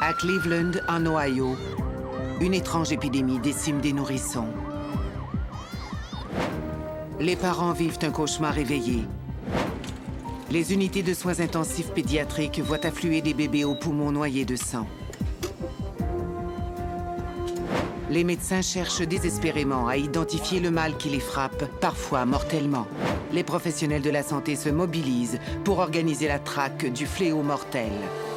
À Cleveland, en Ohio, une étrange épidémie décime des nourrissons. Les parents vivent un cauchemar éveillé. Les unités de soins intensifs pédiatriques voient affluer des bébés aux poumons noyés de sang. Les médecins cherchent désespérément à identifier le mal qui les frappe, parfois mortellement. Les professionnels de la santé se mobilisent pour organiser la traque du fléau mortel.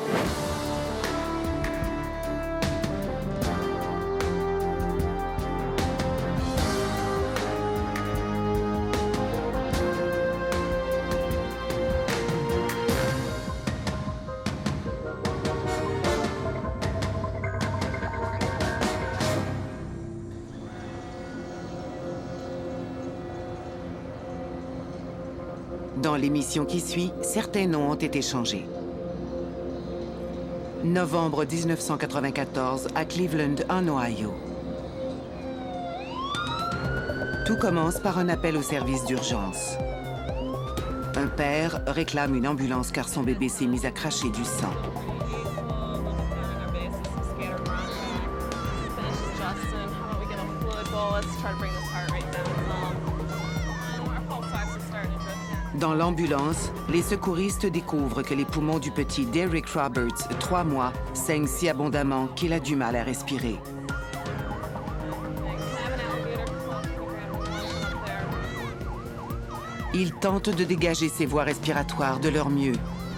Dans l'émission qui suit, certains noms ont été changés. Novembre 1994, à Cleveland, en Ohio. Tout commence par un appel au service d'urgence. Un père réclame une ambulance car son bébé s'est mis à cracher du sang. Dans l'ambulance, les secouristes découvrent que les poumons du petit Derek Roberts, 3 mois, saignent si abondamment qu'il a du mal à respirer. Ils tentent de dégager ses voies respiratoires de leur mieux.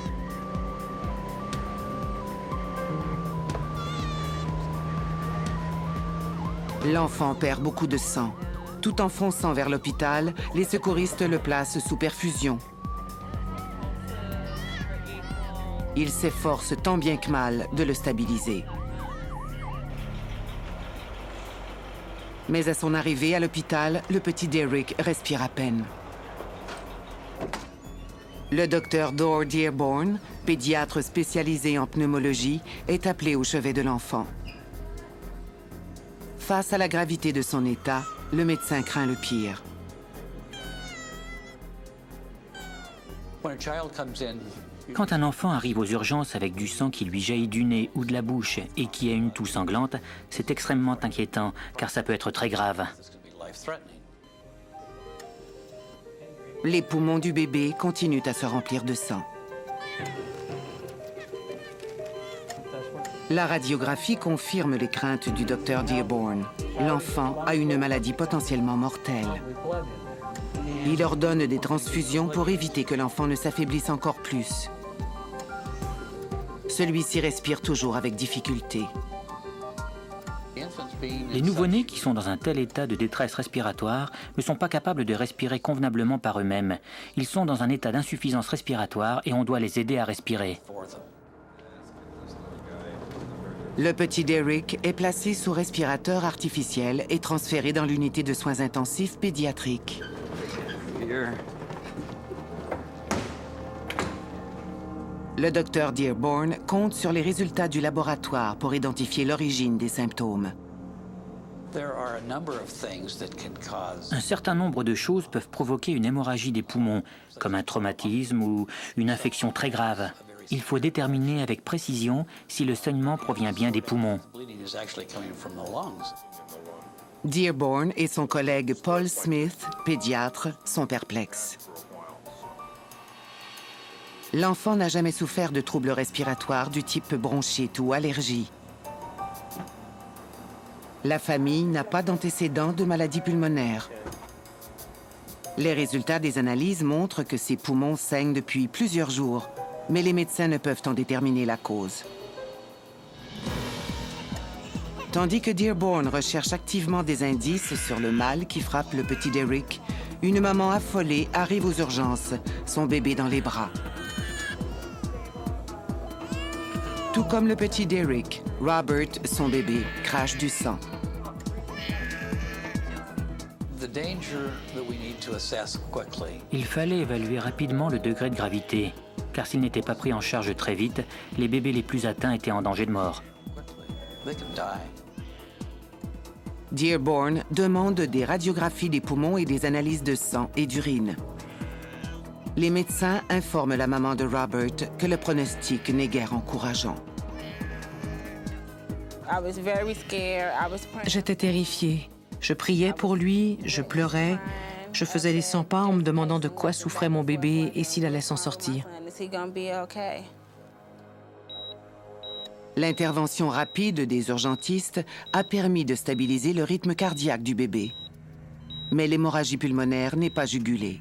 L'enfant perd beaucoup de sang. Tout en fonçant vers l'hôpital, les secouristes le placent sous perfusion. Ils s'efforcent tant bien que mal de le stabiliser. Mais à son arrivée à l'hôpital, le petit Derek respire à peine. Le docteur Dor Dearborn, pédiatre spécialisé en pneumologie, est appelé au chevet de l'enfant. Face à la gravité de son état, le médecin craint le pire. Quand un enfant arrive aux urgences avec du sang qui lui jaillit du nez ou de la bouche et qui a une toux sanglante, c'est extrêmement inquiétant, car ça peut être très grave. Les poumons du bébé continuent à se remplir de sang. La radiographie confirme les craintes du docteur Dearborn. L'enfant a une maladie potentiellement mortelle. Il ordonne des transfusions pour éviter que l'enfant ne s'affaiblisse encore plus. Celui-ci respire toujours avec difficulté. Les nouveau-nés qui sont dans un tel état de détresse respiratoire ne sont pas capables de respirer convenablement par eux-mêmes. Ils sont dans un état d'insuffisance respiratoire et on doit les aider à respirer. Le petit Derek est placé sous respirateur artificiel et transféré dans l'unité de soins intensifs pédiatriques. Le docteur Dearborn compte sur les résultats du laboratoire pour identifier l'origine des symptômes. Un certain nombre de choses peuvent provoquer une hémorragie des poumons, comme un traumatisme ou une infection très grave. Il faut déterminer avec précision si le saignement provient bien des poumons. Dearborn et son collègue Paul Smith, pédiatre, sont perplexes. L'enfant n'a jamais souffert de troubles respiratoires du type bronchite ou allergie. La famille n'a pas d'antécédents de maladies pulmonaires. Les résultats des analyses montrent que ses poumons saignent depuis plusieurs jours, mais les médecins ne peuvent en déterminer la cause. Tandis que Dearborn recherche activement des indices sur le mal qui frappe le petit Derek, une maman affolée arrive aux urgences, son bébé dans les bras. Tout comme le petit Derek, Robert, son bébé, crache du sang. Il fallait évaluer rapidement le degré de gravité, car s'ils n'étaient pas pris en charge très vite, les bébés les plus atteints étaient en danger de mort. Dearborn demande des radiographies des poumons et des analyses de sang et d'urine. Les médecins informent la maman de Robert que le pronostic n'est guère encourageant. J'étais terrifiée. Je priais pour lui, je pleurais, je faisais les 100 pas en me demandant de quoi souffrait mon bébé et s'il allait s'en sortir. L'intervention rapide des urgentistes a permis de stabiliser le rythme cardiaque du bébé. Mais l'hémorragie pulmonaire n'est pas jugulée.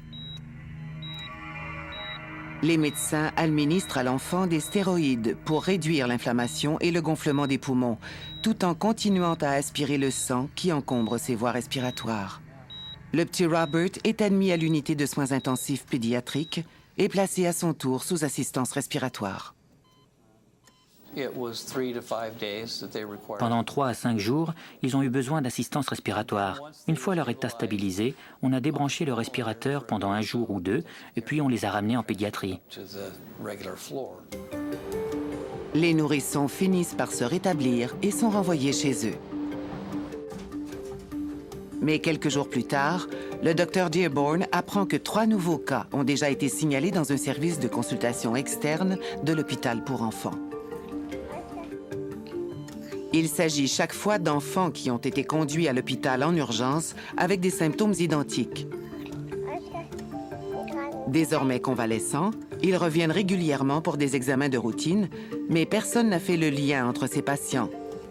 Les médecins administrent à l'enfant des stéroïdes pour réduire l'inflammation et le gonflement des poumons, tout en continuant à aspirer le sang qui encombre ses voies respiratoires. Le petit Robert est admis à l'unité de soins intensifs pédiatriques et placé à son tour sous assistance respiratoire. Pendant 3 à 5 jours, ils ont eu besoin d'assistance respiratoire. Une fois leur état stabilisé, on a débranché le respirateur pendant 1 jour ou 2, et puis on les a ramenés en pédiatrie. Les nourrissons finissent par se rétablir et sont renvoyés chez eux. Mais quelques jours plus tard, le docteur Dearborn apprend que 3 nouveaux cas ont déjà été signalés dans un service de consultation externe de l'hôpital pour enfants. Il s'agit chaque fois d'enfants qui ont été conduits à l'hôpital en urgence avec des symptômes identiques. Désormais convalescents, ils reviennent régulièrement pour des examens de routine, mais personne n'a fait le lien entre ces patients.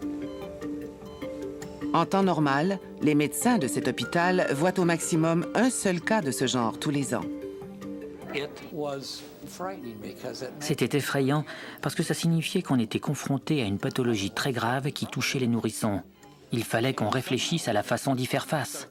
En temps normal, les médecins de cet hôpital voient au maximum un seul cas de ce genre tous les ans. C'était effrayant parce que ça signifiait qu'on était confronté à une pathologie très grave qui touchait les nourrissons. Il fallait qu'on réfléchisse à la façon d'y faire face.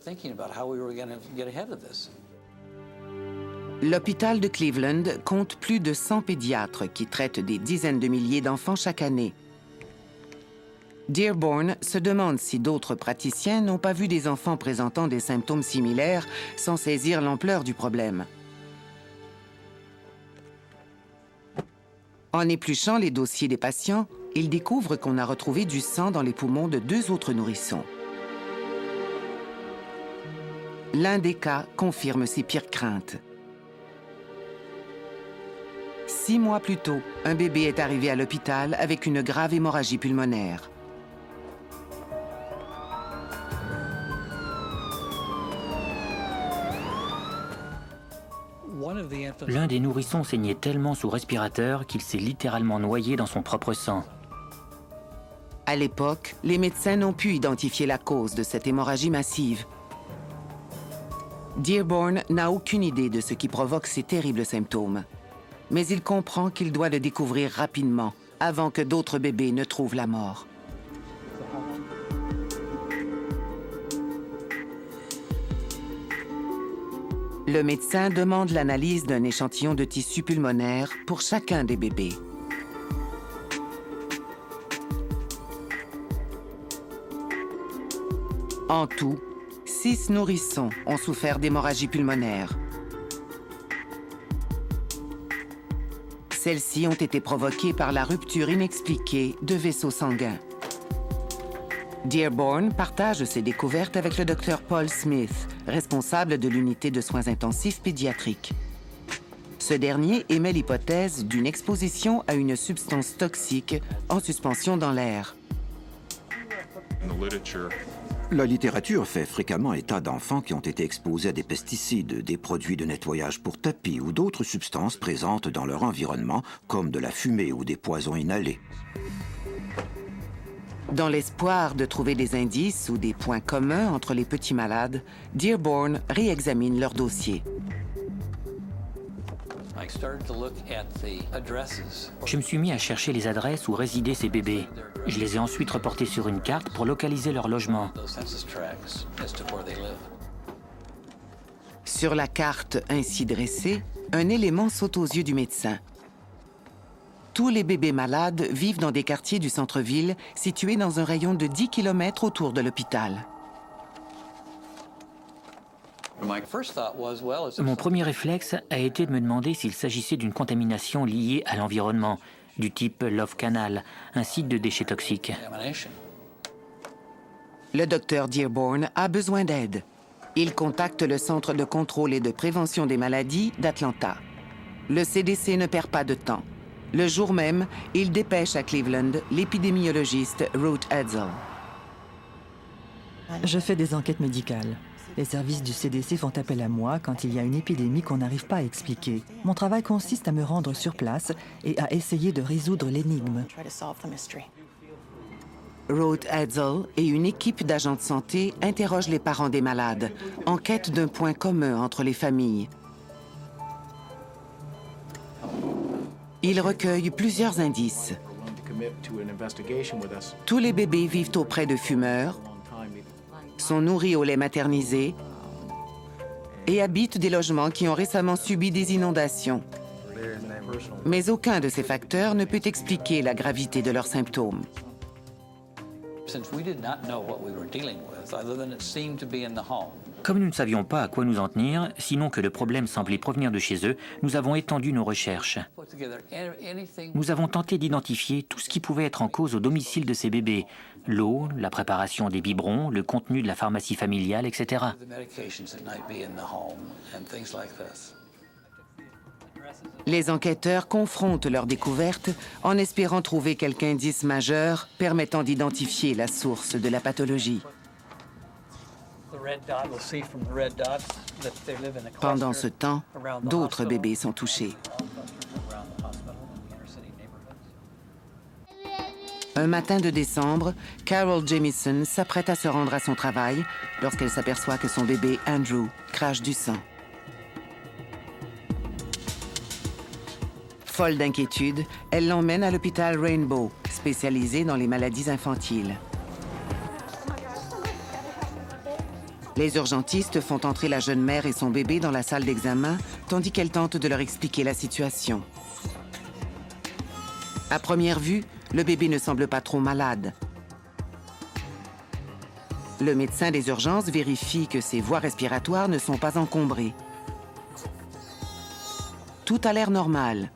L'hôpital de Cleveland compte plus de 100 pédiatres qui traitent des dizaines de milliers d'enfants chaque année. Dearborn se demande si d'autres praticiens n'ont pas vu des enfants présentant des symptômes similaires sans saisir l'ampleur du problème. En épluchant les dossiers des patients, il découvre qu'on a retrouvé du sang dans les poumons de 2 autres nourrissons. L'un des cas confirme ses pires craintes. 6 mois plus tôt, un bébé est arrivé à l'hôpital avec une grave hémorragie pulmonaire. L'un des nourrissons saignait tellement sous respirateur qu'il s'est littéralement noyé dans son propre sang. À l'époque, les médecins n'ont pu identifier la cause de cette hémorragie massive. Dearborn n'a aucune idée de ce qui provoque ces terribles symptômes. Mais il comprend qu'il doit le découvrir rapidement, avant que d'autres bébés ne trouvent la mort. Le médecin demande l'analyse d'un échantillon de tissu pulmonaire pour chacun des bébés. En tout, 6 nourrissons ont souffert d'hémorragie pulmonaire. Celles-ci ont été provoquées par la rupture inexpliquée de vaisseaux sanguins. Dearborn partage ses découvertes avec le docteur Paul Smith, responsable de l'unité de soins intensifs pédiatriques. Ce dernier émet l'hypothèse d'une exposition à une substance toxique en suspension dans l'air. La littérature fait fréquemment état d'enfants qui ont été exposés à des pesticides, des produits de nettoyage pour tapis ou d'autres substances présentes dans leur environnement, comme de la fumée ou des poisons inhalés. Dans l'espoir de trouver des indices ou des points communs entre les petits malades, Dearborn réexamine leur dossier. Je me suis mis à chercher les adresses où résidaient ces bébés. Je les ai ensuite reportés sur une carte pour localiser leur logement. Sur la carte ainsi dressée, un élément saute aux yeux du médecin. Tous les bébés malades vivent dans des quartiers du centre-ville situés dans un rayon de 10 km autour de l'hôpital. Mon premier réflexe a été de me demander s'il s'agissait d'une contamination liée à l'environnement, du type Love Canal, un site de déchets toxiques. Le docteur Dearborn a besoin d'aide. Il contacte le Centre de contrôle et de prévention des maladies d'Atlanta. Le CDC ne perd pas de temps. Le jour même, il dépêche à Cleveland l'épidémiologiste Ruth Edsel. Je fais des enquêtes médicales. Les services du CDC font appel à moi quand il y a une épidémie qu'on n'arrive pas à expliquer. Mon travail consiste à me rendre sur place et à essayer de résoudre l'énigme. Ruth Edsel et une équipe d'agents de santé interrogent les parents des malades, en quête d'un point commun entre les familles. Ils recueillent plusieurs indices. Tous les bébés vivent auprès de fumeurs, sont nourris au lait maternisé et habitent des logements qui ont récemment subi des inondations. Mais aucun de ces facteurs ne peut expliquer la gravité de leurs symptômes. Comme nous ne savions pas à quoi nous en tenir, sinon que le problème semblait provenir de chez eux, nous avons étendu nos recherches. Nous avons tenté d'identifier tout ce qui pouvait être en cause au domicile de ces bébés. L'eau, la préparation des biberons, le contenu de la pharmacie familiale, etc. Les enquêteurs confrontent leurs découvertes en espérant trouver quelques indice majeur permettant d'identifier la source de la pathologie. Pendant ce temps, d'autres bébés sont touchés. Un matin de décembre, Carol Jamieson s'apprête à se rendre à son travail lorsqu'elle s'aperçoit que son bébé Andrew crache du sang. Folle d'inquiétude, elle l'emmène à l'hôpital Rainbow, spécialisé dans les maladies infantiles. Les urgentistes font entrer la jeune mère et son bébé dans la salle d'examen, tandis qu'elle tente de leur expliquer la situation. À première vue, le bébé ne semble pas trop malade. Le médecin des urgences vérifie que ses voies respiratoires ne sont pas encombrées. Tout a l'air normal.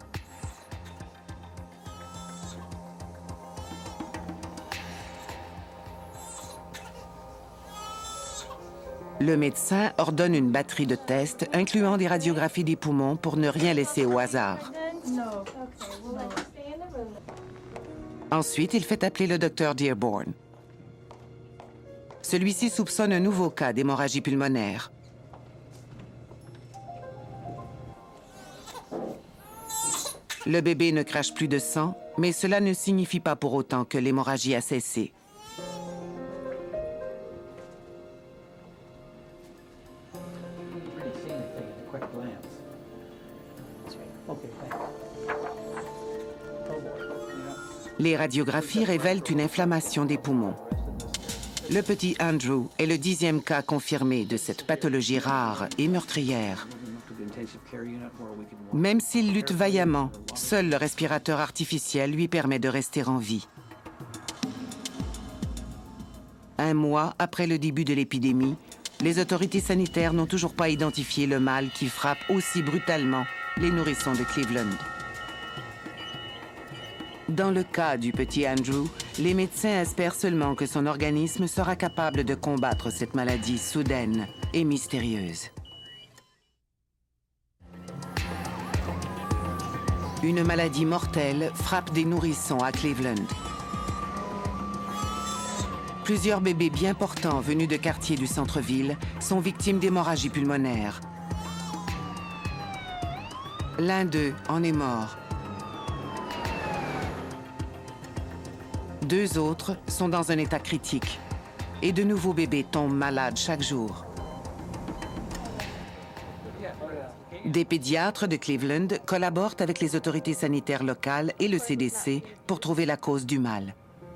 Le médecin ordonne une batterie de tests, incluant des radiographies des poumons pour ne rien laisser au hasard. Ensuite, il fait appeler le docteur Dearborn. Celui-ci soupçonne un nouveau cas d'hémorragie pulmonaire. Le bébé ne crache plus de sang, mais cela ne signifie pas pour autant que l'hémorragie a cessé. Les radiographies révèlent une inflammation des poumons. Le petit Andrew est le 10e cas confirmé de cette pathologie rare et meurtrière. Même s'il lutte vaillamment, seul le respirateur artificiel lui permet de rester en vie. Un mois après le début de l'épidémie, les autorités sanitaires n'ont toujours pas identifié le mal qui frappe aussi brutalement les nourrissons de Cleveland. Dans le cas du petit Andrew, les médecins espèrent seulement que son organisme sera capable de combattre cette maladie soudaine et mystérieuse. Une maladie mortelle frappe des nourrissons à Cleveland. Plusieurs bébés bien portants venus de quartiers du centre-ville sont victimes d'hémorragie pulmonaire. L'un d'eux en est mort. 2 autres sont dans un état critique et de nouveaux bébés tombent malades chaque jour. Des pédiatres de Cleveland collaborent avec les autorités sanitaires locales et le CDC pour trouver la cause du mal.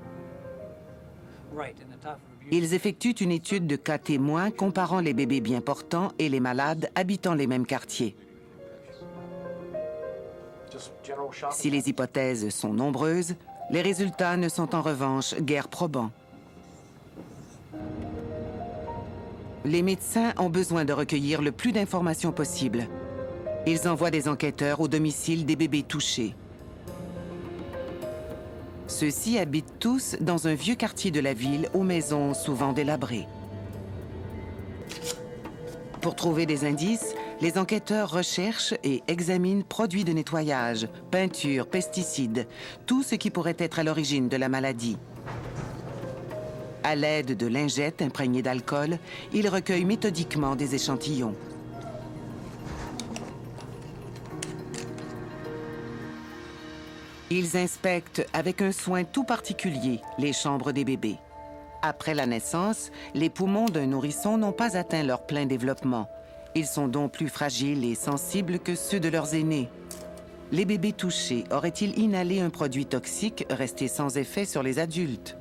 Ils effectuent une étude de cas témoins comparant les bébés bien portants et les malades habitant les mêmes quartiers. Si les hypothèses sont nombreuses, les résultats ne sont en revanche guère probants. Les médecins ont besoin de recueillir le plus d'informations possible. Ils envoient des enquêteurs au domicile des bébés touchés. Ceux-ci habitent tous dans un vieux quartier de la ville aux maisons souvent délabrées. Pour trouver des indices, Les enquêteurs recherchent et examinent produits de nettoyage, peintures, pesticides, tout ce qui pourrait être à l'origine de la maladie. À l'aide de lingettes imprégnées d'alcool, ils recueillent méthodiquement des échantillons. Ils inspectent avec un soin tout particulier les chambres des bébés. Après la naissance, les poumons d'un nourrisson n'ont pas atteint leur plein développement. Ils sont donc plus fragiles et sensibles que ceux de leurs aînés. Les bébés touchés auraient-ils inhalé un produit toxique resté sans effet sur les adultes?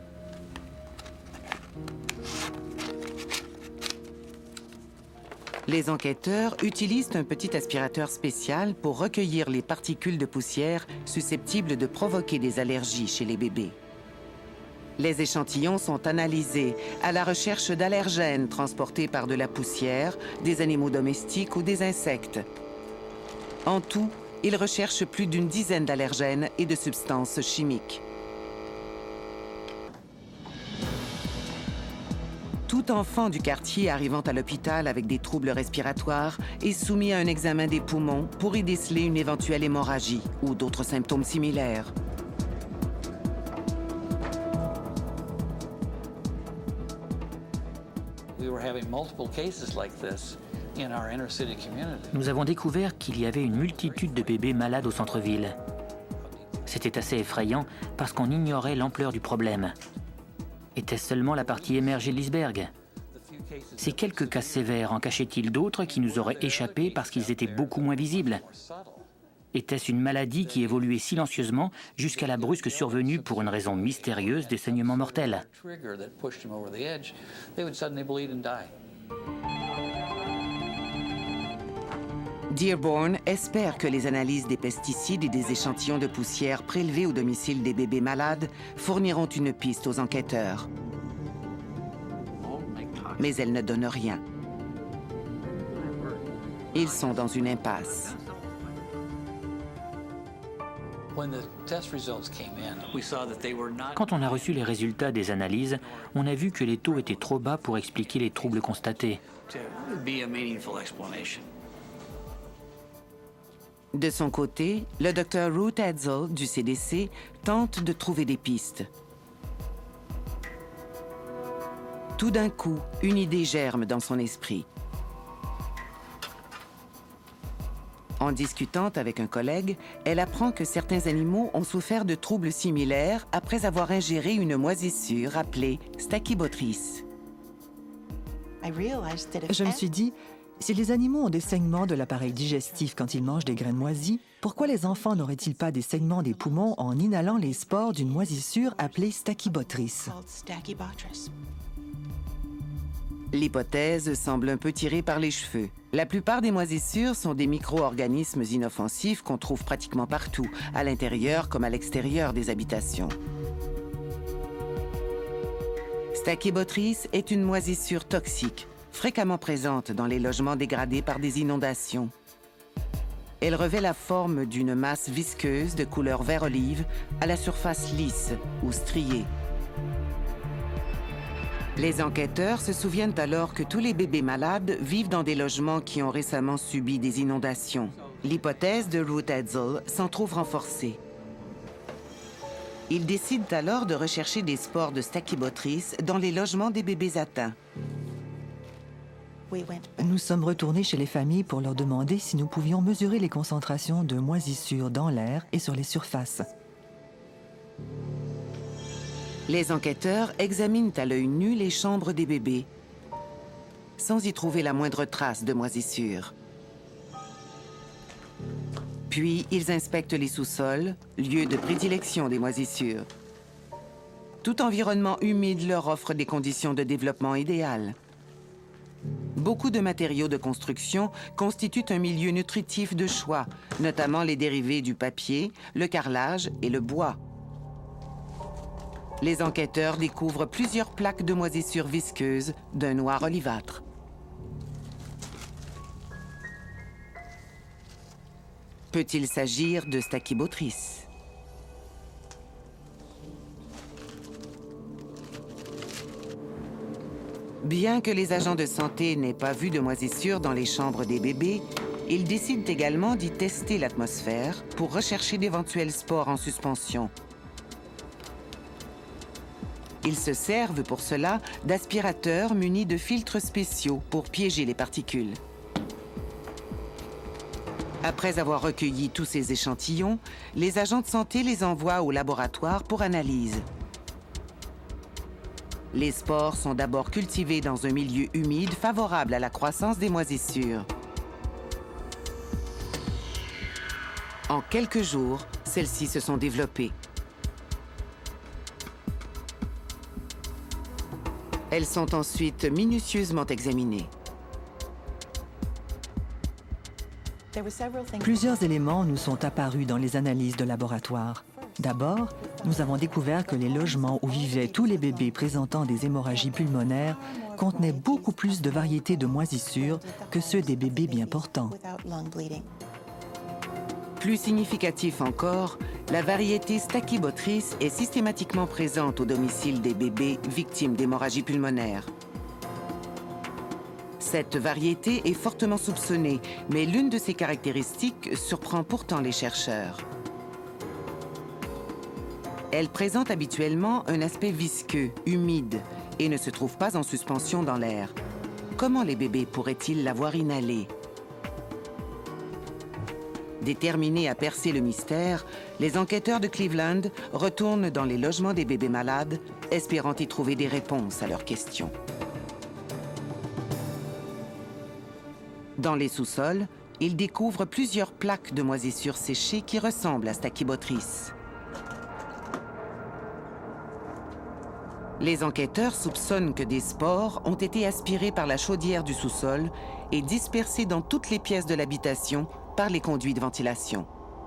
Les enquêteurs utilisent un petit aspirateur spécial pour recueillir les particules de poussière susceptibles de provoquer des allergies chez les bébés. Les échantillons sont analysés à la recherche d'allergènes transportés par de la poussière, des animaux domestiques ou des insectes. En tout, ils recherchent plus d'une dizaine d'allergènes et de substances chimiques. Tout enfant du quartier arrivant à l'hôpital avec des troubles respiratoires est soumis à un examen des poumons pour y déceler une éventuelle hémorragie ou d'autres symptômes similaires. Nous avons découvert qu'il y avait une multitude de bébés malades au centre-ville. C'était assez effrayant parce qu'on ignorait l'ampleur du problème. Était-ce seulement la partie émergée de l'iceberg? Ces quelques cas sévères en cachaient-ils d'autres qui nous auraient échappé parce qu'ils étaient beaucoup moins visibles? Était-ce une maladie qui évoluait silencieusement jusqu'à la brusque survenue pour une raison mystérieuse des saignements mortels? Dearborn espère que les analyses des pesticides et des échantillons de poussière prélevés au domicile des bébés malades fourniront une piste aux enquêteurs. Mais elles ne donnent rien. Ils sont dans une impasse. Quand on a reçu les résultats des analyses, on a vu que les taux étaient trop bas pour expliquer les troubles constatés. De son côté, le Dr. Ruth Edsel du CDC tente de trouver des pistes. Tout d'un coup, une idée germe dans son esprit. En discutant avec un collègue, elle apprend que certains animaux ont souffert de troubles similaires après avoir ingéré une moisissure appelée Stachybotrys. Je me suis dit, si les animaux ont des saignements de l'appareil digestif quand ils mangent des graines moisies, pourquoi les enfants n'auraient-ils pas des saignements des poumons en inhalant les spores d'une moisissure appelée Stachybotrys? L'hypothèse semble un peu tirée par les cheveux. La plupart des moisissures sont des micro-organismes inoffensifs qu'on trouve pratiquement partout, à l'intérieur comme à l'extérieur des habitations. Stachybotrys est une moisissure toxique, fréquemment présente dans les logements dégradés par des inondations. Elle revêt la forme d'une masse visqueuse de couleur vert-olive à la surface lisse ou striée. Les enquêteurs se souviennent alors que tous les bébés malades vivent dans des logements qui ont récemment subi des inondations. L'hypothèse de Ruth Edsel s'en trouve renforcée. Ils décident alors de rechercher des spores de Stachybotrys dans les logements des bébés atteints. Nous sommes retournés chez les familles pour leur demander si nous pouvions mesurer les concentrations de moisissures dans l'air et sur les surfaces. Les enquêteurs examinent à l'œil nu les chambres des bébés, sans y trouver la moindre trace de moisissure. Puis, ils inspectent les sous-sols, lieu de prédilection des moisissures. Tout environnement humide leur offre des conditions de développement idéales. Beaucoup de matériaux de construction constituent un milieu nutritif de choix, notamment les dérivés du papier, le carrelage et le bois. Les enquêteurs découvrent plusieurs plaques de moisissures visqueuses d'un noir olivâtre. Peut-il s'agir de Stachybotrys? Bien que les agents de santé n'aient pas vu de moisissures dans les chambres des bébés, Ils décident également d'y tester l'atmosphère pour rechercher d'éventuels spores en suspension. Ils se servent pour cela d'aspirateurs munis de filtres spéciaux pour piéger les particules. Après avoir recueilli tous ces échantillons, les agents de santé les envoient au laboratoire pour analyse. Les spores sont d'abord cultivés dans un milieu humide favorable à la croissance des moisissures. En quelques jours, celles-ci se sont développées. Elles sont ensuite minutieusement examinées. Plusieurs éléments nous sont apparus dans les analyses de laboratoire. D'abord, nous avons découvert que les logements où vivaient tous les bébés présentant des hémorragies pulmonaires contenaient beaucoup plus de variétés de moisissures que ceux des bébés bien portants. Plus significatif encore, la variété Stachybotrys est systématiquement présente au domicile des bébés victimes d'hémorragie pulmonaire. Cette variété est fortement soupçonnée, mais l'une de ses caractéristiques surprend pourtant les chercheurs. Elle présente habituellement un aspect visqueux, humide, et ne se trouve pas en suspension dans l'air. Comment les bébés pourraient-ils l'avoir inhalée? Déterminés à percer le mystère, les enquêteurs de Cleveland retournent dans les logements des bébés malades, espérant y trouver des réponses à leurs questions. Dans les sous-sols, ils découvrent plusieurs plaques de moisissures séchées qui ressemblent à Stachybotrys. Les enquêteurs soupçonnent que des spores ont été aspirés par la chaudière du sous-sol et dispersés dans toutes les pièces de l'habitation par les conduits de ventilation.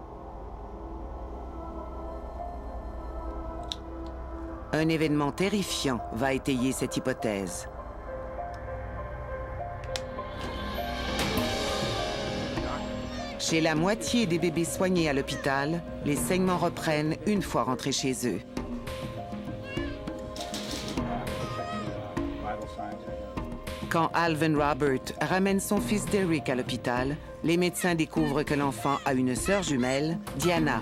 Un événement terrifiant va étayer cette hypothèse. Chez la moitié des bébés soignés à l'hôpital, les saignements reprennent une fois rentrés chez eux. Quand Alvin Robert ramène son fils Derek à l'hôpital, les médecins découvrent que l'enfant a une sœur jumelle, Diana.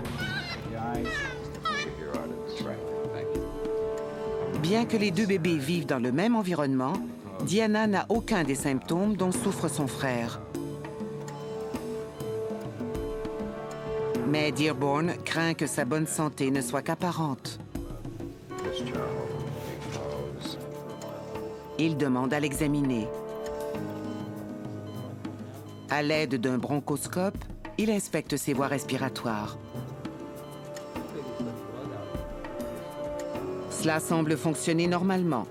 Bien que les deux bébés vivent dans le même environnement, Diana n'a aucun des symptômes dont souffre son frère. Mais Dearborn craint que sa bonne santé ne soit qu'apparente. Il demande à l'examiner. À l'aide d'un bronchoscope, il inspecte ses voies respiratoires. Cela semble fonctionner normalement.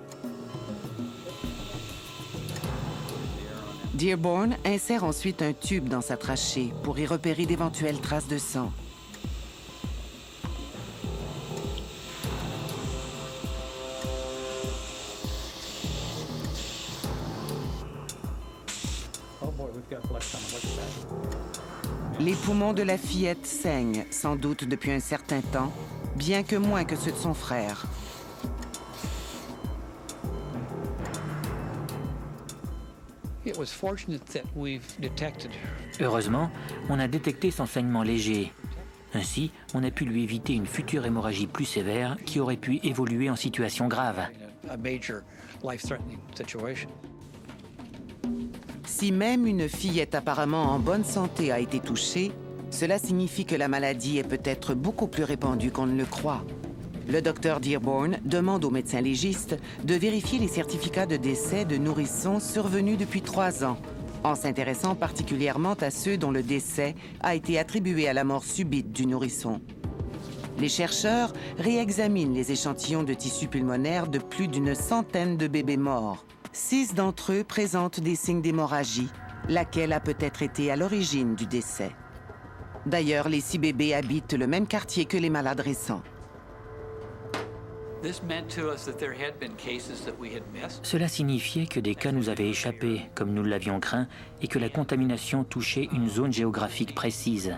Dearborn insère ensuite un tube dans sa trachée pour y repérer d'éventuelles traces de sang. Les poumons de la fillette saignent, sans doute depuis un certain temps, bien que moins que ceux de son frère. Heureusement, on a détecté son saignement léger. Ainsi, on a pu lui éviter une future hémorragie plus sévère qui aurait pu évoluer en situation grave. Si même une fillette apparemment en bonne santé a été touchée, cela signifie que la maladie est peut-être beaucoup plus répandue qu'on ne le croit. Le docteur Dearborn demande au médecin légiste de vérifier les certificats de décès de nourrissons survenus depuis 3 ans, en s'intéressant particulièrement à ceux dont le décès a été attribué à la mort subite du nourrisson. Les chercheurs réexaminent les échantillons de tissu pulmonaire de plus d'une centaine de bébés morts. 6 d'entre eux présentent des signes d'hémorragie, laquelle a peut-être été à l'origine du décès. D'ailleurs, les 6 bébés habitent le même quartier que les malades récents. Cela signifiait que des cas nous avaient échappé, comme nous l'avions craint, et que la contamination touchait une zone géographique précise.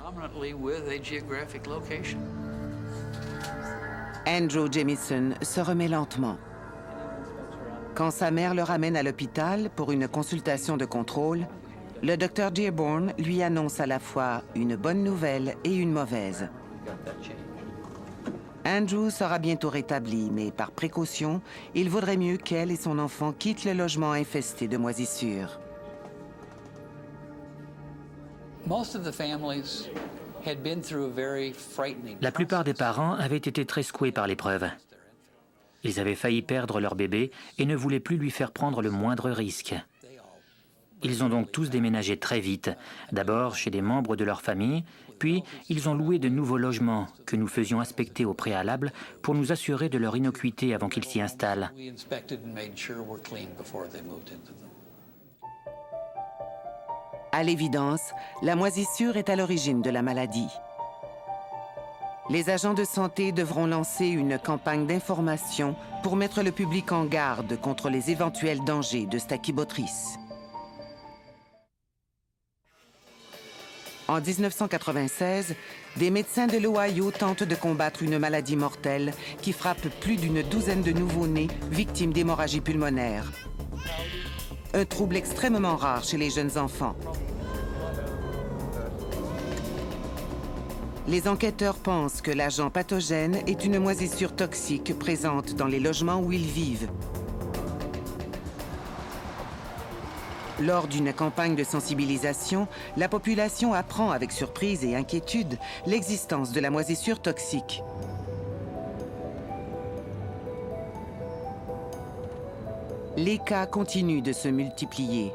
Andrew Jamison se remet lentement. Quand sa mère le ramène à l'hôpital pour une consultation de contrôle, Le docteur Dearborn lui annonce à la fois une bonne nouvelle et une mauvaise. Andrew sera bientôt rétabli, mais par précaution, il vaudrait mieux qu'elle et son enfant quittent le logement infesté de moisissures. La plupart des parents avaient été très secoués par l'épreuve. Ils avaient failli perdre leur bébé et ne voulaient plus lui faire prendre le moindre risque. Ils ont donc tous déménagé très vite, d'abord chez des membres de leur famille, puis ils ont loué de nouveaux logements que nous faisions inspecter au préalable pour nous assurer de leur innocuité avant qu'ils s'y installent. À l'évidence, la moisissure est à l'origine de la maladie. Les agents de santé devront lancer une campagne d'information pour mettre le public en garde contre les éventuels dangers de Stachybotrys. En 1996, des médecins de l'Ohio tentent de combattre une maladie mortelle qui frappe plus d'une douzaine de nouveau-nés victimes d'hémorragie pulmonaire. Un trouble extrêmement rare chez les jeunes enfants. Les enquêteurs pensent que l'agent pathogène est une moisissure toxique présente dans les logements où ils vivent. Lors d'une campagne de sensibilisation, la population apprend avec surprise et inquiétude l'existence de la moisissure toxique. Les cas continuent de se multiplier.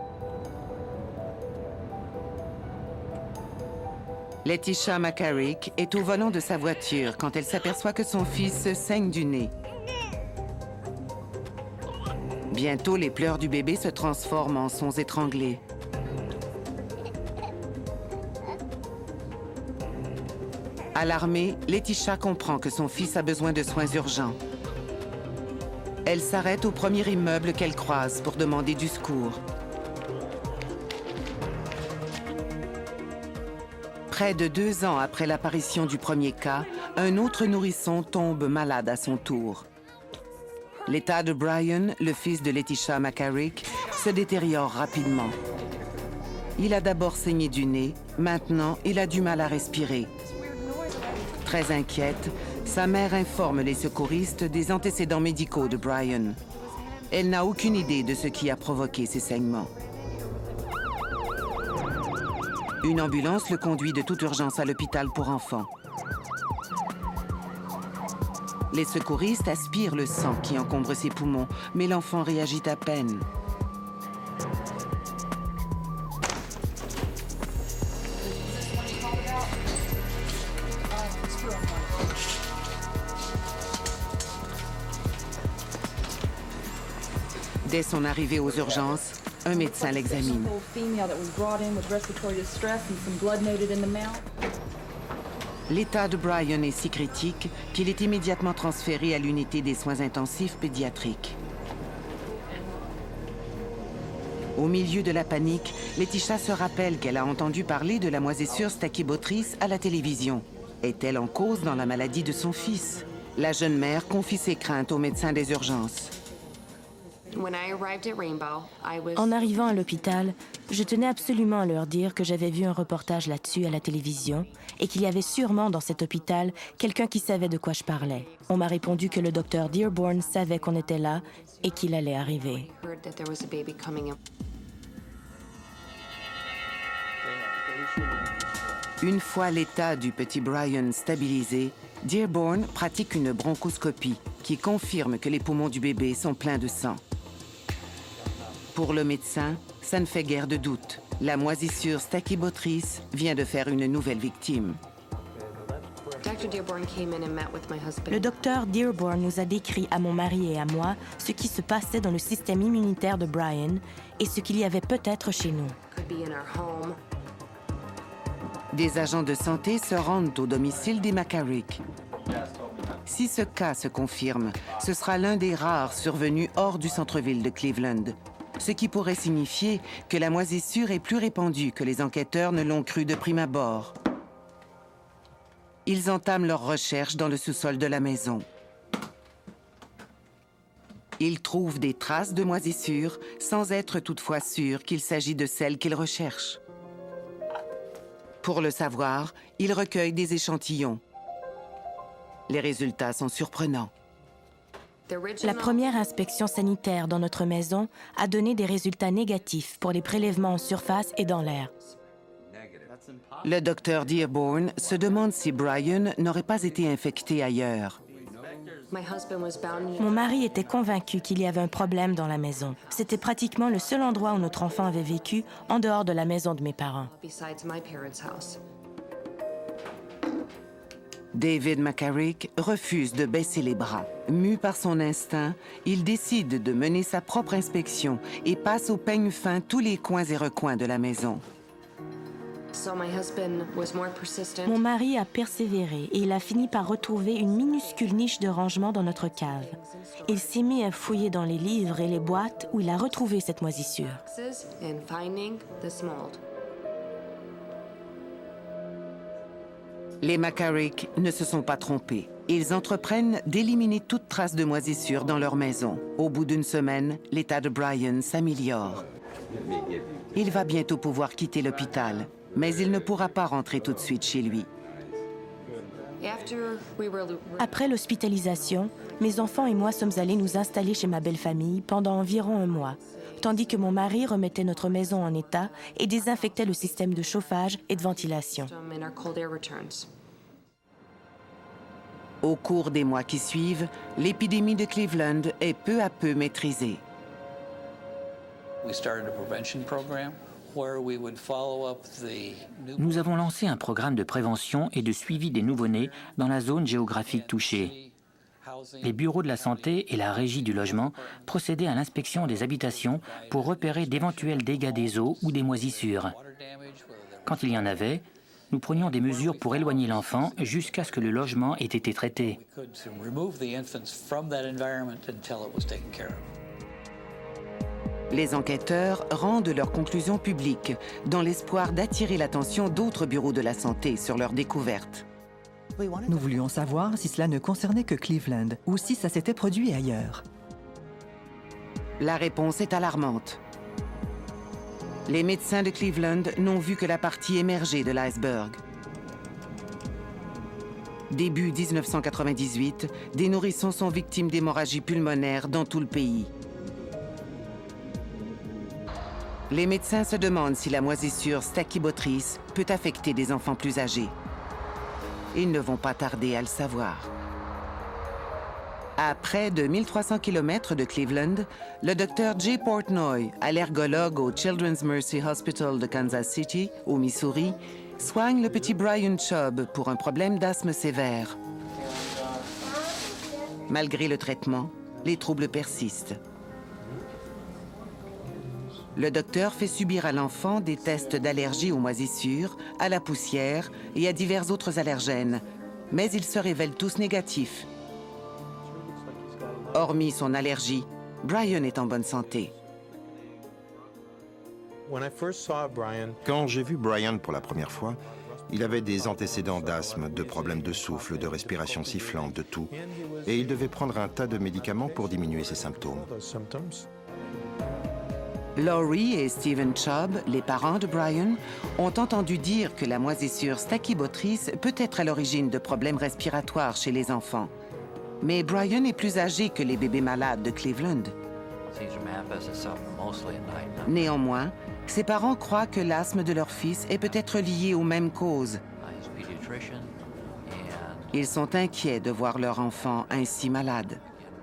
Letitia McCarrick est au volant de sa voiture quand elle s'aperçoit que son fils saigne du nez. Bientôt, les pleurs du bébé se transforment en sons étranglés. Alarmée, Letitia comprend que son fils a besoin de soins urgents. Elle s'arrête au premier immeuble qu'elle croise pour demander du secours. Près de 2 ans après l'apparition du premier cas, un autre nourrisson tombe malade à son tour. L'état de Brian, le fils de Letitia McCarrick, se détériore rapidement. Il a d'abord saigné du nez, maintenant il a du mal à respirer. Très inquiète, sa mère informe les secouristes des antécédents médicaux de Brian. Elle n'a aucune idée de ce qui a provoqué ces saignements. Une ambulance le conduit de toute urgence à l'hôpital pour enfants. Les secouristes aspirent le sang qui encombre ses poumons, mais l'enfant réagit à peine. Dès son arrivée aux urgences, un médecin l'examine. L'état de Brian est si critique qu'il est immédiatement transféré à l'unité des soins intensifs pédiatriques. Au milieu de la panique, Letitia se rappelle qu'elle a entendu parler de la moisissure Stachybotrys à la télévision. Est-elle en cause dans la maladie de son fils? La jeune mère confie ses craintes aux médecins des urgences. En arrivant à l'hôpital, je tenais absolument à leur dire que j'avais vu un reportage là-dessus à la télévision et qu'il y avait sûrement dans cet hôpital quelqu'un qui savait de quoi je parlais. On m'a répondu que le docteur Dearborn savait qu'on était là et qu'il allait arriver. Une fois l'état du petit Brian stabilisé, Dearborn pratique une bronchoscopie qui confirme que les poumons du bébé sont pleins de sang. Pour le médecin, ça ne fait guère de doute. La moisissure Stachybotrys vient de faire une nouvelle victime. Le docteur Dearborn nous a décrit à mon mari et à moi ce qui se passait dans le système immunitaire de Brian et ce qu'il y avait peut-être chez nous. Des agents de santé se rendent au domicile des McCarrick. Si ce cas se confirme, ce sera l'un des rares survenus hors du centre-ville de Cleveland, ce qui pourrait signifier que la moisissure est plus répandue que les enquêteurs ne l'ont cru de prime abord. Ils entament leurs recherches dans le sous-sol de la maison. Il trouve des traces de moisissure sans être toutefois sûr qu'il s'agit de celles qu'il recherche. Pour le savoir, il recueille des échantillons. Les résultats sont surprenants. La première inspection sanitaire dans notre maison a donné des résultats négatifs pour les prélèvements en surface et dans l'air. Le docteur Dearborn se demande si Brian n'aurait pas été infecté ailleurs. Mon mari était convaincu qu'il y avait un problème dans la maison. C'était pratiquement le seul endroit où notre enfant avait vécu en dehors de la maison de mes parents. David McCarrick refuse de baisser les bras. Mu par son instinct, il décide de mener sa propre inspection et passe au peigne fin tous les coins et recoins de la maison. Mon mari a persévéré et il a fini par retrouver une minuscule niche de rangement dans notre cave. Il s'est mis à fouiller dans les livres et les boîtes où il a retrouvé cette moisissure. Les McCarrick ne se sont pas trompés. Ils entreprennent d'éliminer toute trace de moisissure dans leur maison. Au bout d'une semaine, l'état de Brian s'améliore. Il va bientôt pouvoir quitter l'hôpital, mais il ne pourra pas rentrer tout de suite chez lui. Après l'hospitalisation, mes enfants et moi sommes allés nous installer chez ma belle-famille pendant environ un mois, tandis que mon mari remettait notre maison en état et désinfectait le système de chauffage et de ventilation. Au cours des mois qui suivent, l'épidémie de Cleveland est peu à peu maîtrisée. Nous avons lancé un programme de prévention et de suivi des nouveau-nés dans la zone géographique touchée. Les bureaux de la santé et la régie du logement procédaient à l'inspection des habitations pour repérer d'éventuels dégâts des eaux ou des moisissures. Quand il y en avait, nous prenions des mesures pour éloigner l'enfant jusqu'à ce que le logement ait été traité. Les enquêteurs rendent leurs conclusions publiques dans l'espoir d'attirer l'attention d'autres bureaux de la santé sur leur découverte. Nous voulions savoir si cela ne concernait que Cleveland ou si ça s'était produit ailleurs. La réponse est alarmante. Les médecins de Cleveland n'ont vu que la partie émergée de l'iceberg. Début 1998, des nourrissons sont victimes d'hémorragies pulmonaires dans tout le pays. Les médecins se demandent si la moisissure stachybotrice peut affecter des enfants plus âgés. Ils ne vont pas tarder à le savoir. À près de 1300 km de Cleveland, le docteur Jay Portnoy, allergologue au Children's Mercy Hospital de Kansas City, au Missouri, soigne le petit Brian Chubb pour un problème d'asthme sévère. Malgré le traitement, les troubles persistent. Le docteur fait subir à l'enfant des tests d'allergie aux moisissures, à la poussière et à divers autres allergènes, mais ils se révèlent tous négatifs. Hormis son allergie, Brian est en bonne santé. Quand j'ai vu Brian pour la première fois, il avait des antécédents d'asthme, de problèmes de souffle, de respiration sifflante, de tout. Et il devait prendre un tas de médicaments pour diminuer ses symptômes. Laurie et Stephen Chubb, les parents de Brian, ont entendu dire que la moisissure stachybotrice peut être à l'origine de problèmes respiratoires chez les enfants. Mais Brian est plus âgé que les bébés malades de Cleveland. Néanmoins, ses parents croient que l'asthme de leur fils est peut-être lié aux mêmes causes. Ils sont inquiets de voir leur enfant ainsi malade.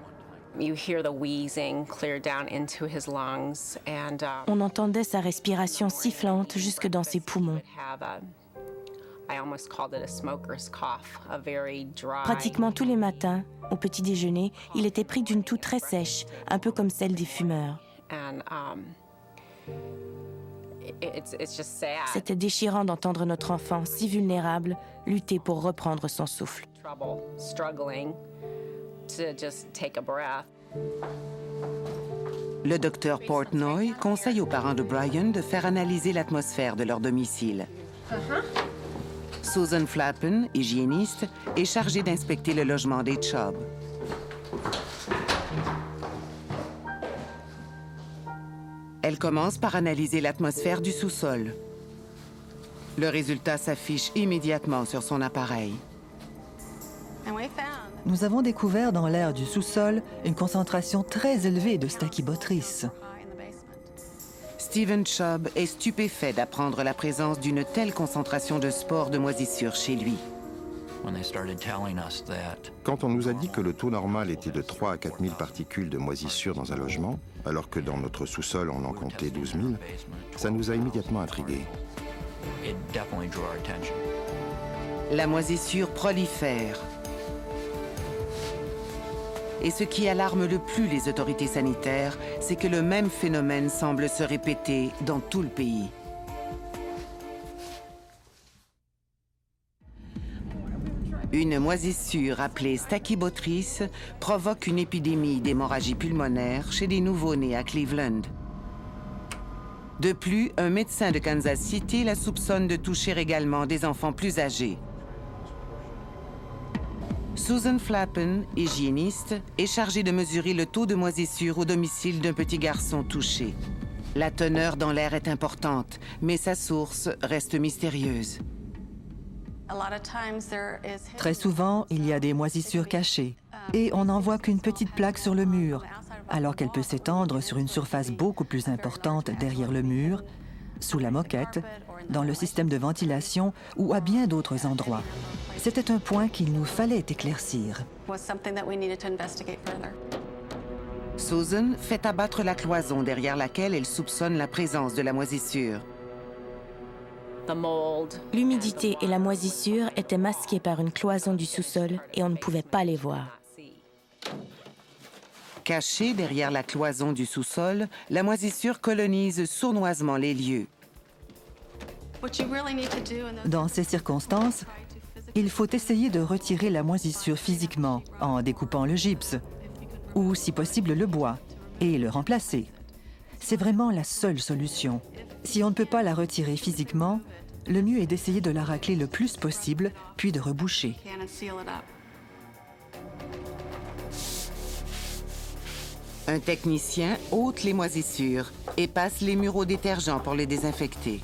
On entendait sa respiration sifflante jusque dans ses poumons. Pratiquement tous les matins, au petit déjeuner, il était pris d'une toux très sèche, un peu comme celle des fumeurs. C'était déchirant d'entendre notre enfant, si vulnérable, lutter pour reprendre son souffle. Le docteur Portnoy conseille aux parents de Brian de faire analyser l'atmosphère de leur domicile. Susan Flappen, hygiéniste, est chargée d'inspecter le logement des Chubb. Elle commence par analyser l'atmosphère du sous-sol. Le résultat s'affiche immédiatement sur son appareil. Nous avons découvert dans l'air du sous-sol une concentration très élevée de Stachybotrys. Stephen Chubb est stupéfait d'apprendre la présence d'une telle concentration de spores de moisissure chez lui. Quand on nous a dit que le taux normal était de 3 à 4 000 particules de moisissure dans un logement, alors que dans notre sous-sol on en comptait 12 000, ça nous a immédiatement intrigués. La moisissure prolifère. Et ce qui alarme le plus les autorités sanitaires, c'est que le même phénomène semble se répéter dans tout le pays. Une moisissure appelée Stachybotrys provoque une épidémie d'hémorragie pulmonaire chez les nouveau-nés à Cleveland. De plus, un médecin de Kansas City la soupçonne de toucher également des enfants plus âgés. Susan Flappen, hygiéniste, est chargée de mesurer le taux de moisissure au domicile d'un petit garçon touché. La teneur dans l'air est importante, mais sa source reste mystérieuse. Très souvent, il y a des moisissures cachées et on n'en voit qu'une petite plaque sur le mur, alors qu'elle peut s'étendre sur une surface beaucoup plus importante derrière le mur, sous la moquette, dans le système de ventilation ou à bien d'autres endroits. C'était un point qu'il nous fallait éclaircir. Susan fait abattre la cloison derrière laquelle elle soupçonne la présence de la moisissure. L'humidité et la moisissure étaient masquées par une cloison du sous-sol et on ne pouvait pas les voir. Cachée derrière la cloison du sous-sol, la moisissure colonise sournoisement les lieux. Dans ces circonstances, il faut essayer de retirer la moisissure physiquement en découpant le gypse ou, si possible, le bois et le remplacer. C'est vraiment la seule solution. Si on ne peut pas la retirer physiquement, le mieux est d'essayer de la racler le plus possible, puis de reboucher. Un technicien ôte les moisissures et passe les murs au détergent pour les désinfecter.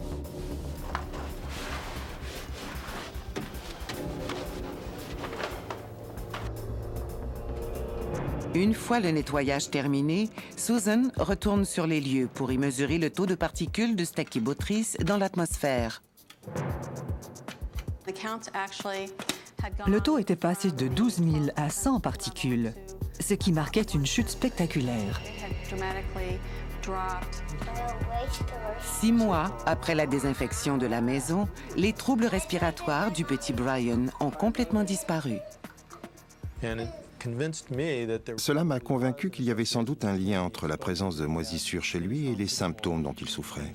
Une fois le nettoyage terminé, Susan retourne sur les lieux pour y mesurer le taux de particules de Stachybotrys dans l'atmosphère. Le taux était passé de 12 000 à 100 particules, ce qui marquait une chute spectaculaire. 6 mois après la désinfection de la maison, les troubles respiratoires du petit Brian ont complètement disparu. Cela m'a convaincu qu'il y avait sans doute un lien entre la présence de moisissures chez lui et les symptômes dont il souffrait.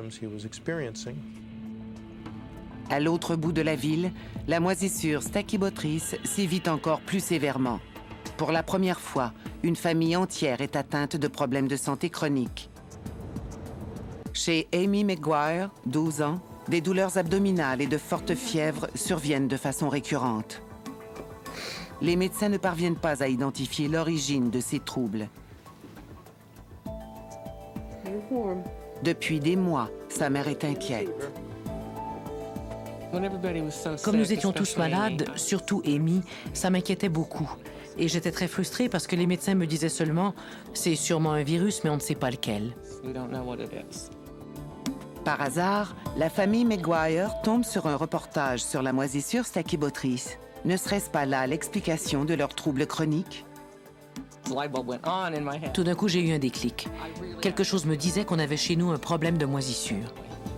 À l'autre bout de la ville, la moisissure Stachybotrys sévit encore plus sévèrement. Pour la première fois, une famille entière est atteinte de problèmes de santé chroniques. Chez Amy McGuire, 12 ans, des douleurs abdominales et de fortes fièvres surviennent de façon récurrente. Les médecins ne parviennent pas à identifier l'origine de ces troubles. Depuis des mois, sa mère est inquiète. Comme nous étions tous malades, surtout Amy, ça m'inquiétait beaucoup. Et j'étais très frustrée parce que les médecins me disaient seulement « c'est sûrement un virus, mais on ne sait pas lequel ». Par hasard, la famille McGuire tombe sur un reportage sur la moisissure Stachybotrys. Ne serait-ce pas là l'explication de leurs troubles chroniques? Tout d'un coup, j'ai eu un déclic. Quelque chose me disait qu'on avait chez nous un problème de moisissure.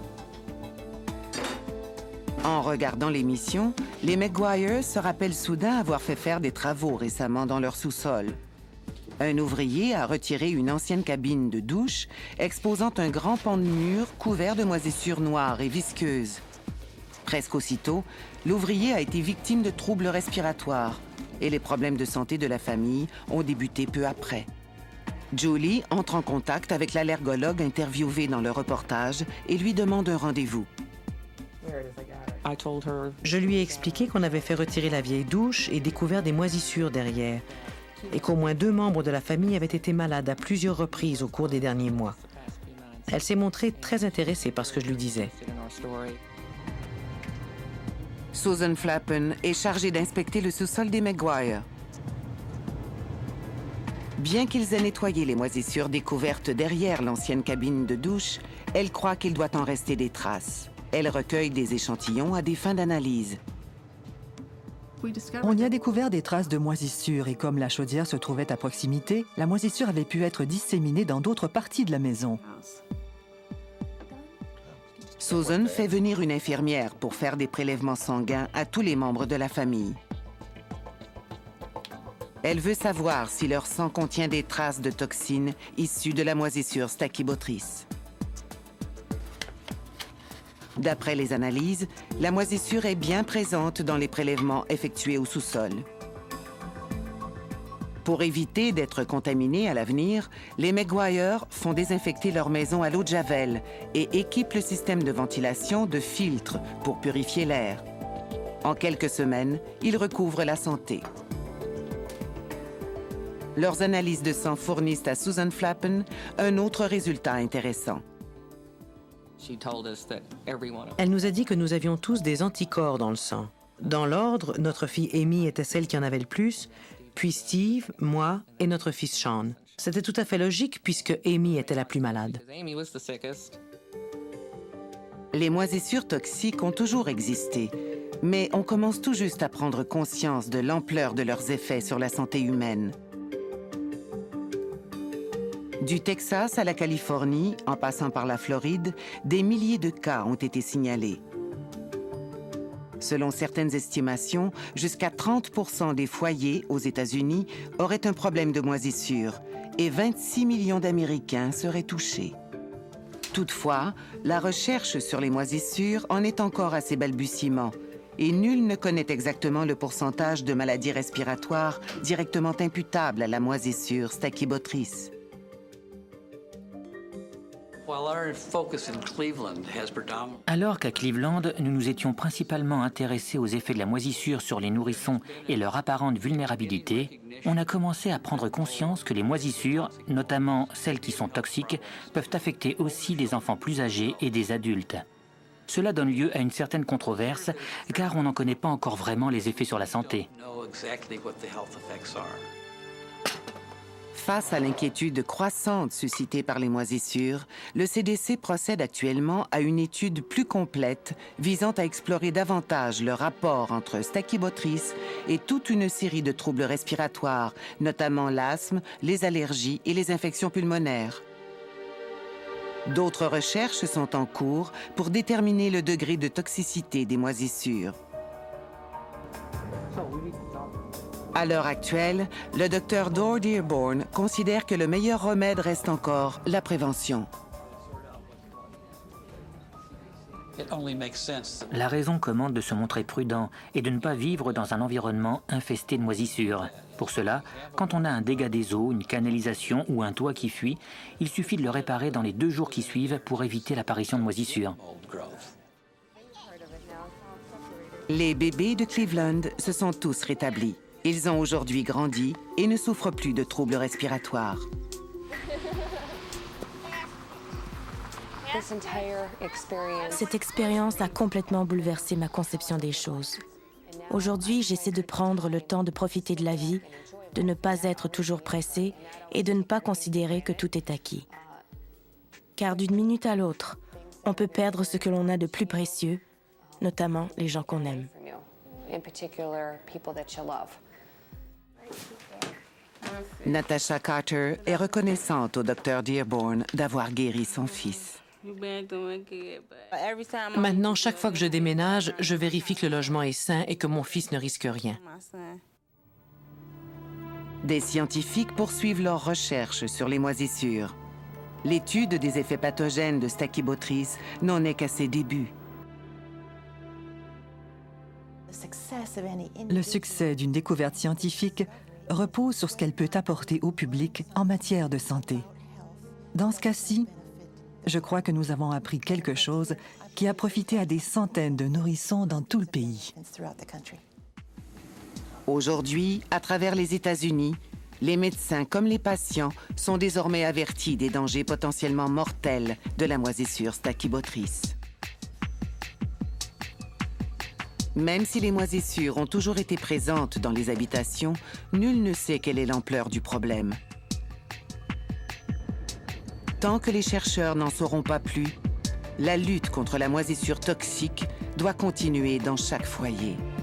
En regardant l'émission, les McGuire se rappellent soudain avoir fait faire des travaux récemment dans leur sous-sol. Un ouvrier a retiré une ancienne cabine de douche, exposant un grand pan de mur couvert de moisissures noires et visqueuses. Presque aussitôt, l'ouvrier a été victime de troubles respiratoires et les problèmes de santé de la famille ont débuté peu après. Julie entre en contact avec l'allergologue interviewé dans le reportage et lui demande un rendez-vous. Je lui ai expliqué qu'on avait fait retirer la vieille douche et découvert des moisissures derrière, et qu'au moins 2 membres de la famille avaient été malades à plusieurs reprises au cours des derniers mois. Elle s'est montrée très intéressée par ce que je lui disais. Susan Flappen est chargée d'inspecter le sous-sol des Maguire. Bien qu'ils aient nettoyé les moisissures découvertes derrière l'ancienne cabine de douche, elle croit qu'il doit en rester des traces. Elle recueille des échantillons à des fins d'analyse. On y a découvert des traces de moisissure et comme la chaudière se trouvait à proximité, la moisissure avait pu être disséminée dans d'autres parties de la maison. Susan fait venir une infirmière pour faire des prélèvements sanguins à tous les membres de la famille. Elle veut savoir si leur sang contient des traces de toxines issues de la moisissure stachybotrys. D'après les analyses, la moisissure est bien présente dans les prélèvements effectués au sous-sol. Pour éviter d'être contaminés à l'avenir, les Maguire font désinfecter leur maison à l'eau de Javel et équipent le système de ventilation de filtres pour purifier l'air. En quelques semaines, ils recouvrent la santé. Leurs analyses de sang fournissent à Susan Flappen un autre résultat intéressant. Elle nous a dit que nous avions tous des anticorps dans le sang. Dans l'ordre, notre fille Amy était celle qui en avait le plus, puis Steve, moi et notre fils Sean. C'était tout à fait logique puisque Amy était la plus malade. Les moisissures toxiques ont toujours existé, mais on commence tout juste à prendre conscience de l'ampleur de leurs effets sur la santé humaine. Du Texas à la Californie, en passant par la Floride, des milliers de cas ont été signalés. Selon certaines estimations, jusqu'à 30% des foyers aux États-Unis auraient un problème de moisissure et 26 millions d'Américains seraient touchés. Toutefois, la recherche sur les moisissures en est encore à ses balbutiements et nul ne connaît exactement le pourcentage de maladies respiratoires directement imputables à la moisissure stachybotrys. Alors qu'à Cleveland, nous nous étions principalement intéressés aux effets de la moisissure sur les nourrissons et leur apparente vulnérabilité, on a commencé à prendre conscience que les moisissures, notamment celles qui sont toxiques, peuvent affecter aussi les enfants plus âgés et des adultes. Cela donne lieu à une certaine controverse, car on n'en connaît pas encore vraiment les effets sur la santé. Face à l'inquiétude croissante suscitée par les moisissures, le CDC procède actuellement à une étude plus complète visant à explorer davantage le rapport entre stachybotrys et toute une série de troubles respiratoires, notamment l'asthme, les allergies et les infections pulmonaires. D'autres recherches sont en cours pour déterminer le degré de toxicité des moisissures. À l'heure actuelle, le Dr Dor Dearborn considère que le meilleur remède reste encore la prévention. La raison commande de se montrer prudent et de ne pas vivre dans un environnement infesté de moisissures. Pour cela, quand on a un dégât des eaux, une canalisation ou un toit qui fuit, il suffit de le réparer dans les 2 jours qui suivent pour éviter l'apparition de moisissures. Les bébés de Cleveland se sont tous rétablis. Ils ont aujourd'hui grandi et ne souffrent plus de troubles respiratoires. Cette expérience a complètement bouleversé ma conception des choses. Aujourd'hui, j'essaie de prendre le temps de profiter de la vie, de ne pas être toujours pressé et de ne pas considérer que tout est acquis. Car d'une minute à l'autre, on peut perdre ce que l'on a de plus précieux, notamment les gens qu'on aime. Natasha Carter est reconnaissante au Dr Dearborn d'avoir guéri son fils. Maintenant, chaque fois que je déménage, je vérifie que le logement est sain et que mon fils ne risque rien. Des scientifiques poursuivent leurs recherches sur les moisissures. L'étude des effets pathogènes de stachybotrys n'en est qu'à ses débuts. Le succès d'une découverte scientifique repose sur ce qu'elle peut apporter au public en matière de santé. Dans ce cas-ci, je crois que nous avons appris quelque chose qui a profité à des centaines de nourrissons dans tout le pays. Aujourd'hui, à travers les États-Unis, Les médecins comme les patients sont désormais avertis des dangers potentiellement mortels de la moisissure stachybotrice. Même si les moisissures ont toujours été présentes dans les habitations, nul ne sait quelle est l'ampleur du problème. Tant que les chercheurs n'en sauront pas plus, la lutte contre la moisissure toxique doit continuer dans chaque foyer.